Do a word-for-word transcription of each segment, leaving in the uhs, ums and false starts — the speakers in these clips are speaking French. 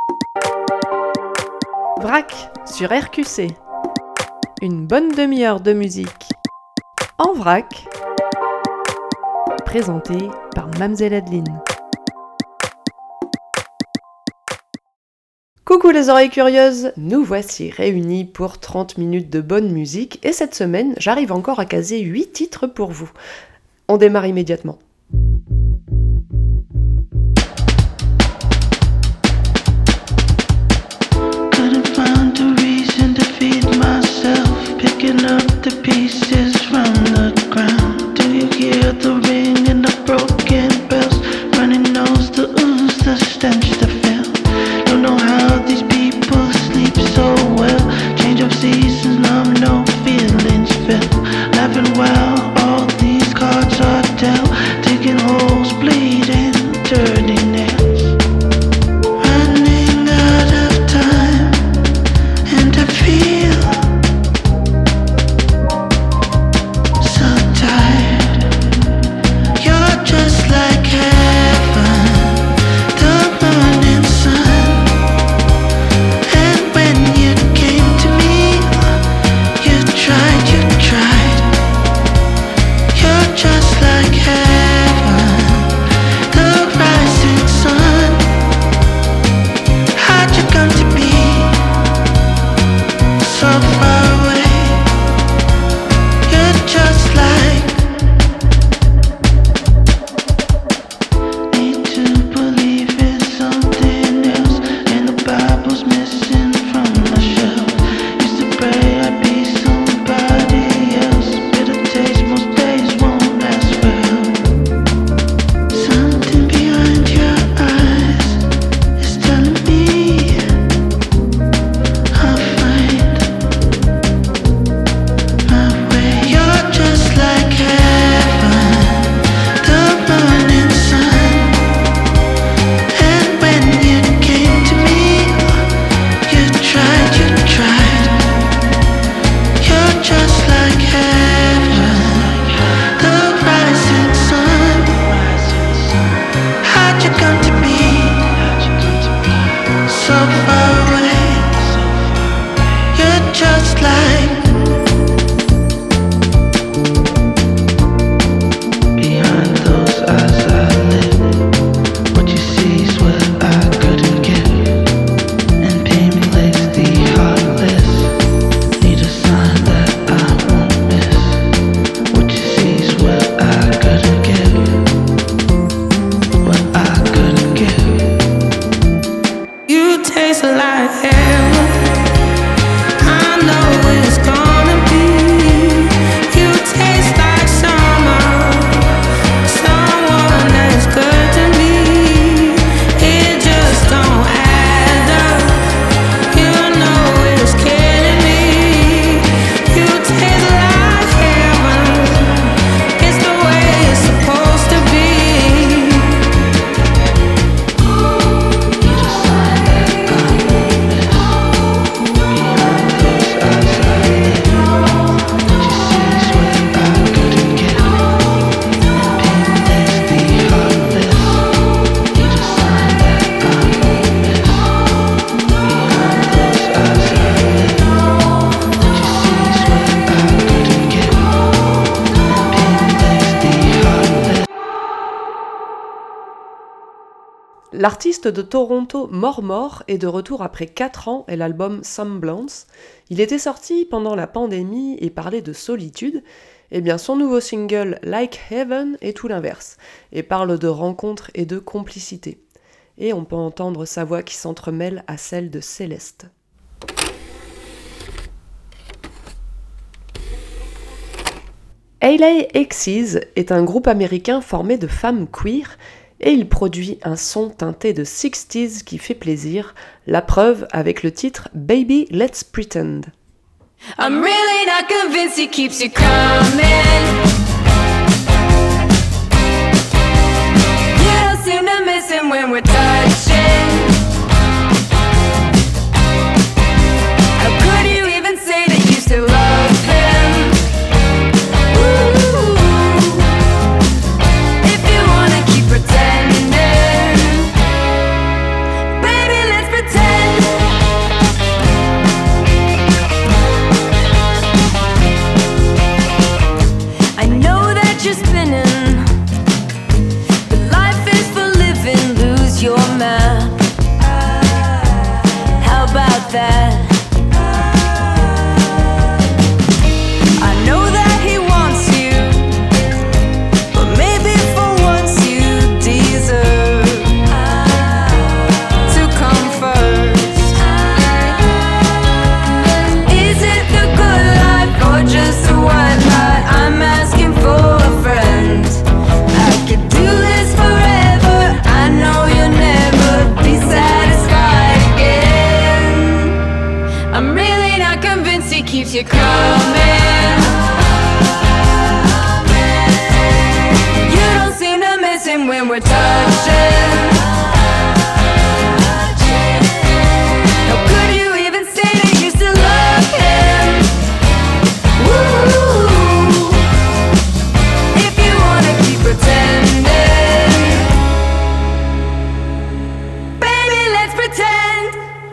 Vrac sur R Q C. Une bonne demi-heure de musique en vrac, présentée par Mamzelle Adeline. Coucou les oreilles curieuses, nous voici réunis pour trente minutes de bonne musique et cette semaine, j'arrive encore à caser huit titres pour vous. On démarre immédiatement. L'artiste de Toronto More More est de retour après quatre ans et l'album Semblance. Il était sorti pendant la pandémie et parlait de solitude. Eh bien, son nouveau single Like Heaven est tout l'inverse et parle de rencontres et de complicité. Et on peut entendre sa voix qui s'entremêle à celle de Céleste. L A Exes est un groupe américain formé de femmes queer et il produit un son teinté de sixties qui fait plaisir, la preuve avec le titre Baby Let's Pretend. I'm really not convinced he keeps you coming. You don't seem to miss him when we're touching. How could you even say that you still love him? Ooh, if you wanna keep pretending, baby, let's pretend. you're coming. You don't seem to miss him when we're touching. How could you even say that you still love him? Woo! If you wanna keep pretending, baby, let's pretend.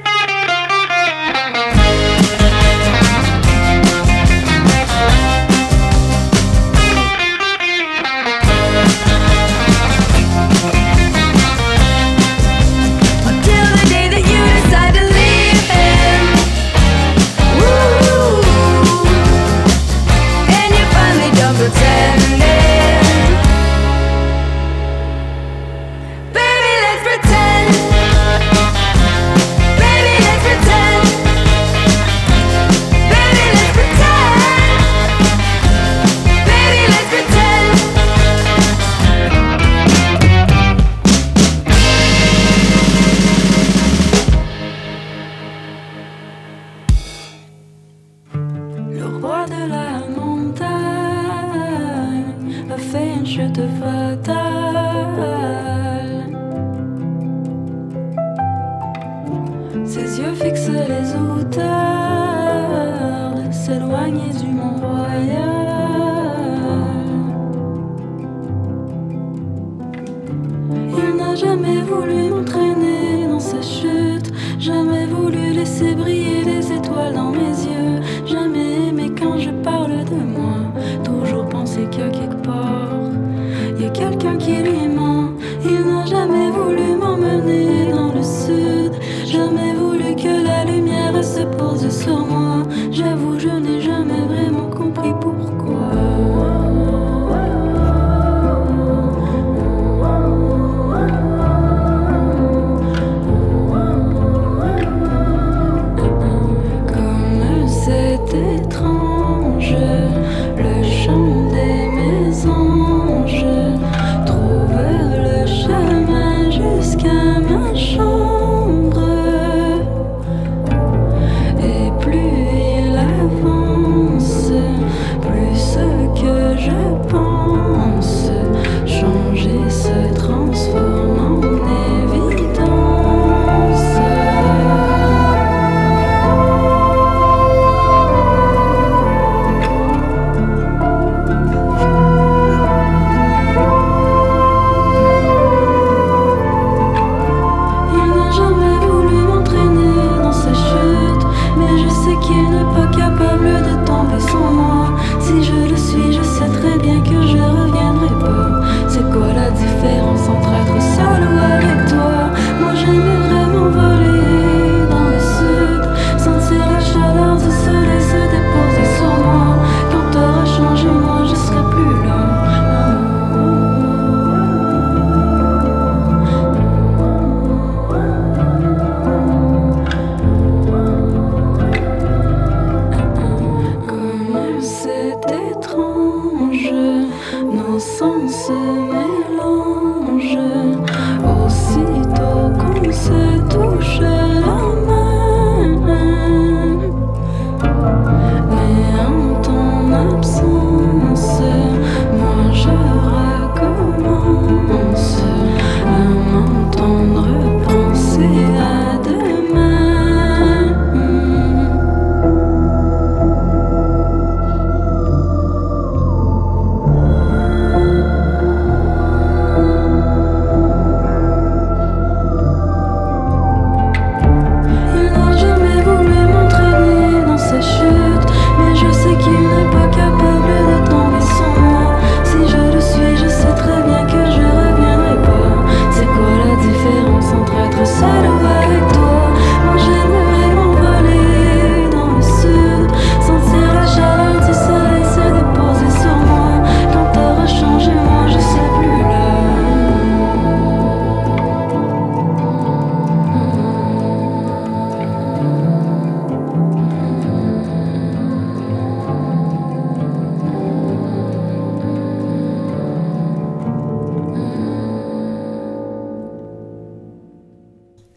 Until the day that you decide to leave him. Woo! And you're finally done pretending. Baby, let's pretend. Baby, let's pretend. Baby, let's pretend. Baby, let's pretend. Le roi de la montagne a fait une chute fatale. Ses yeux fixent les outardes, s'éloigner du mont royal. Il n'a jamais voulu m'entraîner dans sa chute, jamais voulu laisser briller les étoiles dans mes yeux, jamais aimé quand je parle de moi, toujours pensé qu'à quelque part, y a quelqu'un qui lui ment. Il n'a jamais voulu m'emmener dans le sud, jamais voulu que la lumière se pose sur moi. J'avoue, je n'ai jamais vraiment compris pourquoi. Comme c'est étrange, le chant des mésanges trouve le chemin jusqu'à ma chambre. Et plus il avance,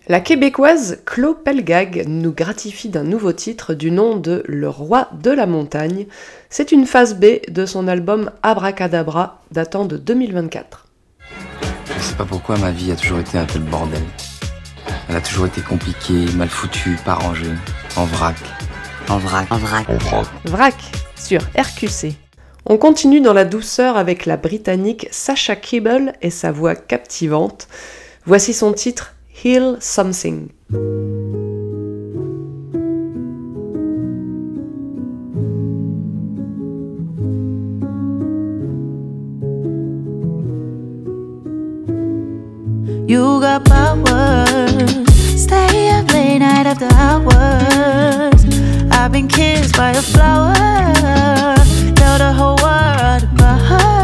La québécoise Chloé Pelgag nous gratifie d'un nouveau titre du nom de Le Roi de la Montagne. C'est une phase B de son album Abracadabra datant de deux mille vingt-quatre. Je sais pas pourquoi ma vie a toujours été un peu le bordel. Elle a toujours été compliquée, mal foutue, pas rangée, en vrac. En vrac, en vrac, en vrac. Vrac sur R Q C. On continue dans la douceur avec la britannique Sasha Kibble et sa voix captivante. Voici son titre Heal Something. You got powers. Stay up late night after hours. I've been kissed by a flower. Tell the whole world about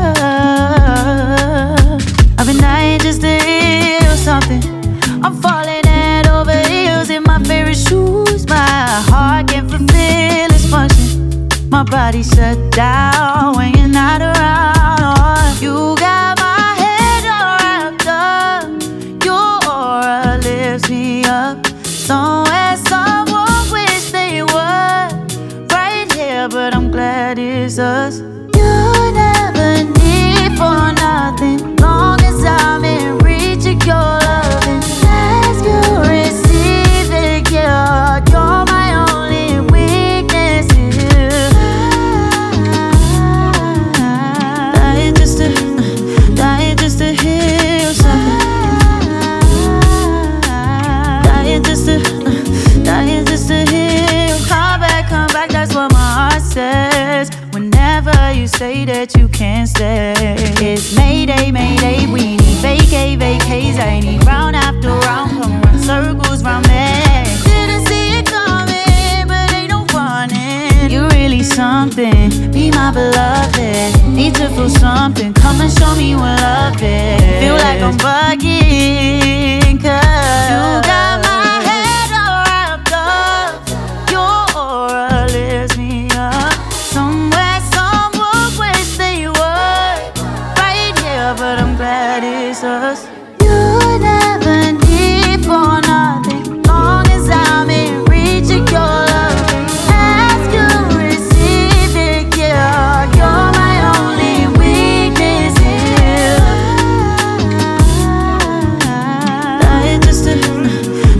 her. I've been dying just to hear something. I'm falling head over heels in my favorite shoes. My heart can't fulfill its function. My body shut down when you're not around. You got my head all wrapped up. Your aura lifts me up. Somewhere someone wish they were right here, but I'm glad it's us. You never need for nothing, long as I'm in reach of your loving. Ask you receive it, yeah. You're my only weakness. Dying just to, dying just to heal something. Dying just to, dying just to heal. Come back, come back, that's what my heart says. Whenever you say that you can't stay, it's Mayday, Mayday. We need vacay, vacays. I need round after round, come run circles round me. Didn't see it coming, but ain't no running. You're really something, be my beloved. Need to feel something, come and show me what love is. Feel like I'm bugging, cause you got my head all wrapped up. Your aura lifts me up. Somewhere someone wish they were right here, but I'm glad it's us. You never need for nothing, long as I'm in reach of your love. Ask you, receive it, yeah. You're my only weakness here. Dying just to,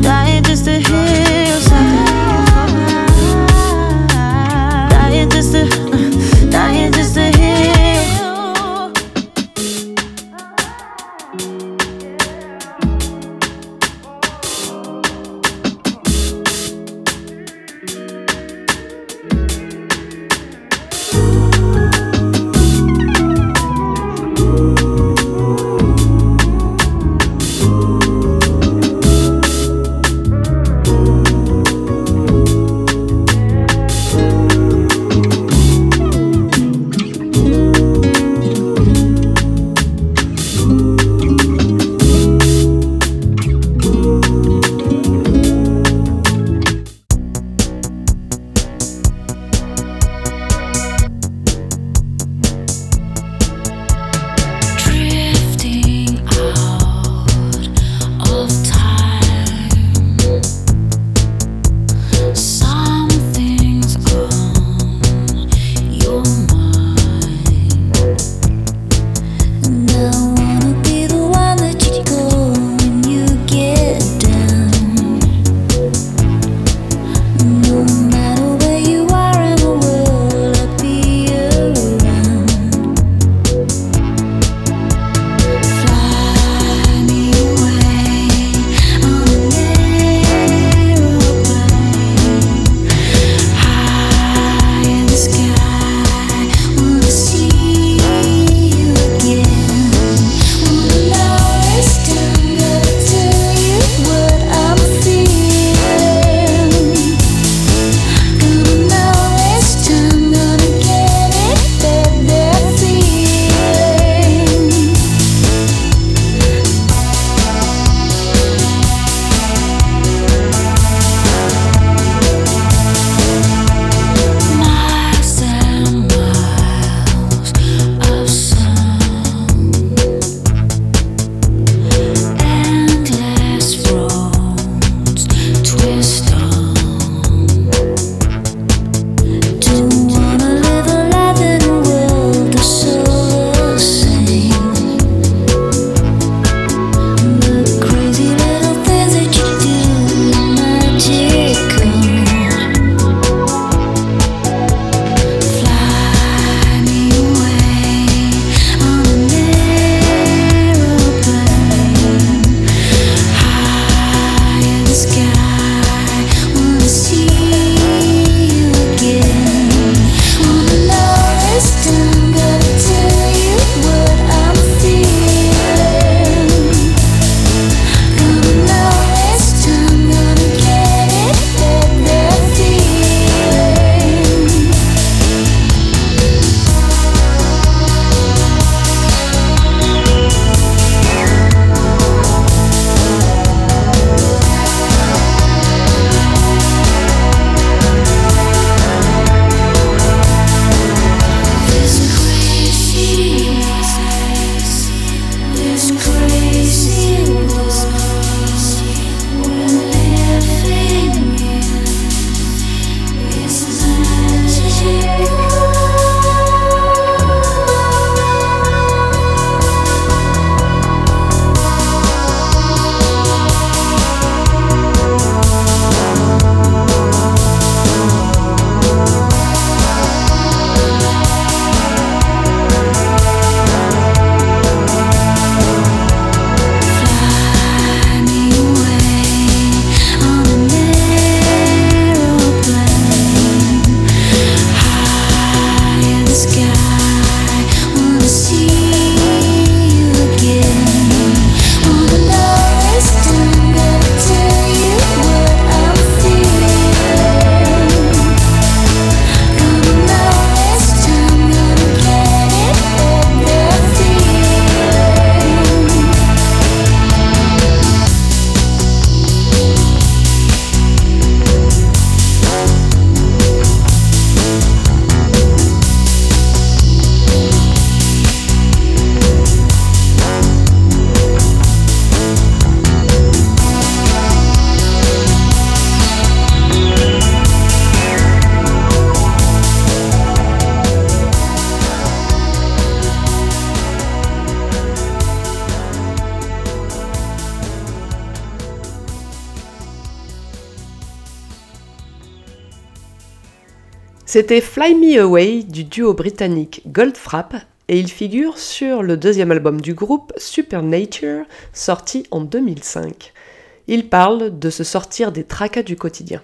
C'était Fly Me Away du duo britannique Goldfrapp et il figure sur le deuxième album du groupe Supernature, sorti en deux mille cinq. Il parle de se sortir des tracas du quotidien.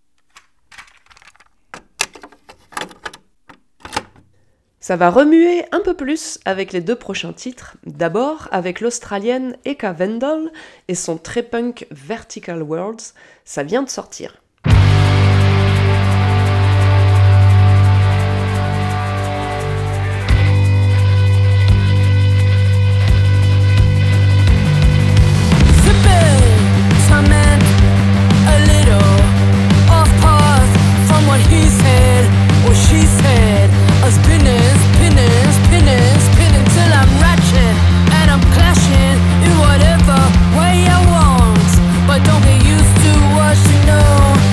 Ça va remuer un peu plus avec les deux prochains titres, d'abord avec l'Australienne Eka Vendel et son très punk Vertical Worlds, ça vient de sortir. Way I want, but don't get used to what you know.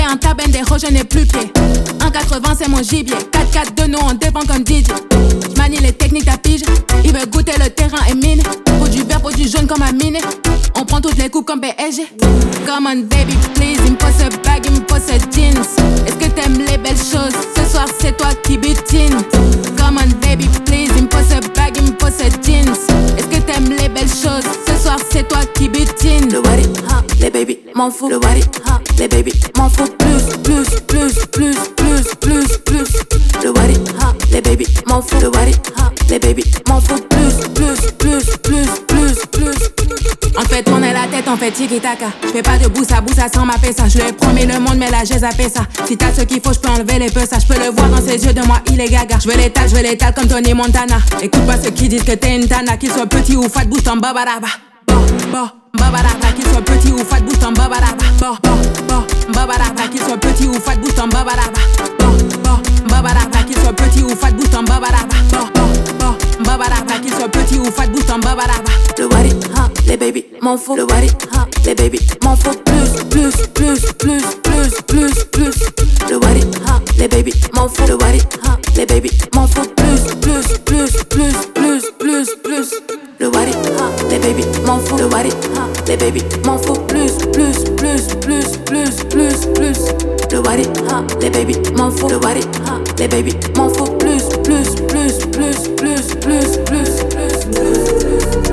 un tabendejo, je n'ai plus pied. un quatre-vingts c'est mon gibier. quatre quatre de nous on dépend comme D J. J'manie les techniques ta pige. Il veut goûter le terrain et mine. Pour du vert, pour du jaune comme un mine. On prend toutes les coupes comme P S G. Come on baby please, il me faut ce bag, il me faut ce jeans. Est-ce que t'aimes les belles choses? Ce soir c'est toi qui butine. Come on baby please, il me faut ce bag, il me faut ce jeans. Est-ce que t'aimes les belles choses? Ce soir c'est toi qui butine. Le what it, huh, les baby m'en fous. Le what it, huh, les baby m'en fous. Plus, plus, plus, plus, plus, plus, plus. Le what it, huh, les baby m'en fous. Le what it, huh, les baby m'en fous. Plus, plus, plus, plus, plus, plus. En fait tourner la tête, on fait tiki-taka. J'fais pas de boussa boussa sans ma pesa. J'lui ai promis le monde mais là j'ai zappé ça. Si t'as ce qu'il faut j'peux enlever les peu ça. J'peux le voir dans ses yeux de moi il est gaga. J'veux l'étal, j'veux l'étal comme Tony Montana. Écoute pas ceux qui disent que t'es une tana. Qu'il soit petit ou fat, bouge ton babaraba. Bo, bo, babaraba. Qu'il soit petit ou fat, bouge ton babaraba. Bo, bo, bo, babaraba. Qu'il soit petit ou fat, bouge ton babaraba. Bo, bo, babaraba. Qu'il soit petit ou fat, bouge ton babaraba. Bo, bo, bo, babaraba. Qu'il soit petit ou fat, bouge ton babaraba. Le what it, huh, les baby m'en fous. Le what it, huh, les baby m'en fous. Plus, plus, plus, plus, plus, plus, plus. Le what it, huh, les baby m'en fous. Le what it, huh, les baby m'en fous. Plus, plus, plus, plus, plus, plus, plus. Le what it, huh, les baby m'en fous. Le what it, huh, les baby m'en fous. Plus, plus, plus, plus, plus, plus, plus. Le what it, huh, les baby m'en fous. Le what it, huh, les baby m'en fous. Plus, plus, plus, plus, plus, plus, plus, plus, plus.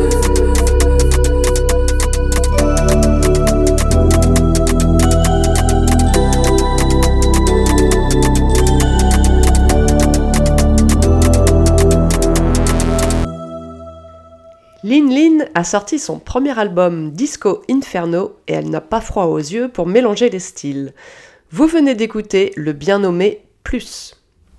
Lin Lin a sorti son premier album Disco Inferno et elle n'a pas froid aux yeux pour mélanger les styles. Vous venez d'écouter le bien nommé Plus.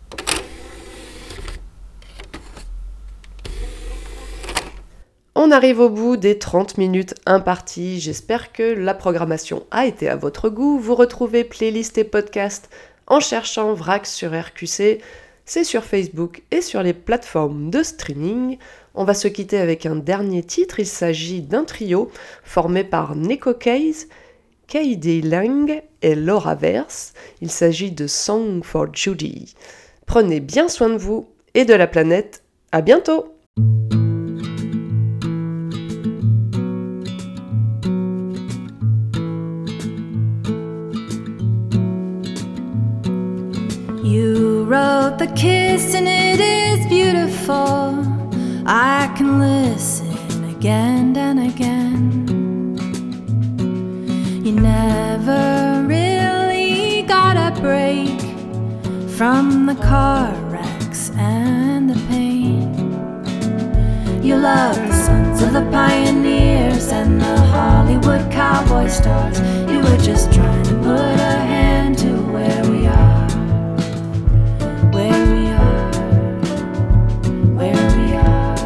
On arrive au bout des trente minutes imparties. J'espère que la programmation a été à votre goût. Vous retrouvez playlist et podcast en cherchant Vrax sur R Q C. C'est sur Facebook et sur les plateformes de streaming. On va se quitter avec un dernier titre. Il s'agit d'un trio formé par Neko Case, K D Lang et Laura Verse. Il s'agit de Song for Judy. Prenez bien soin de vous et de la planète. À bientôt! You wrote the kiss and it is beautiful. I can listen again and again. You never really got a break from the car wrecks and the pain. You love the sons of the pioneers and the Hollywood cowboy stars. You were just trying to put a hand to where we are. Where we are. Where we are.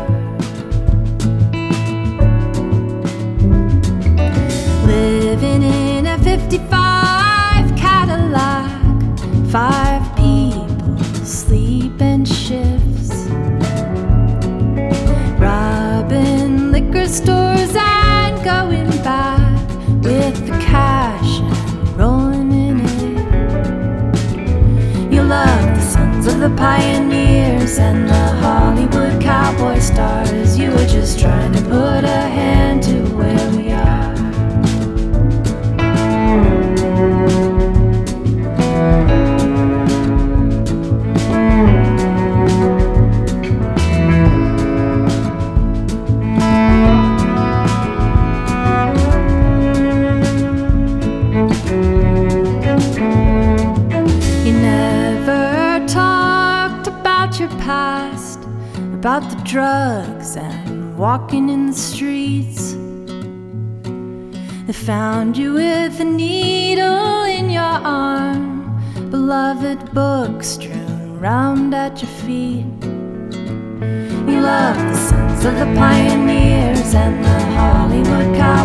Living in a fifty-five Cadillac. Five people sleep in shifts. Robbing liquor stores and going back with the cash and rolling in it. You love the sons of the pioneers and the Hollywood cowboy stars. You were just trying to put a hand to where we are. About the drugs and walking in the streets. They found you with a needle in your arm. Beloved books strewn round at your feet. You love the sons of the pioneers and the Hollywood cowboys.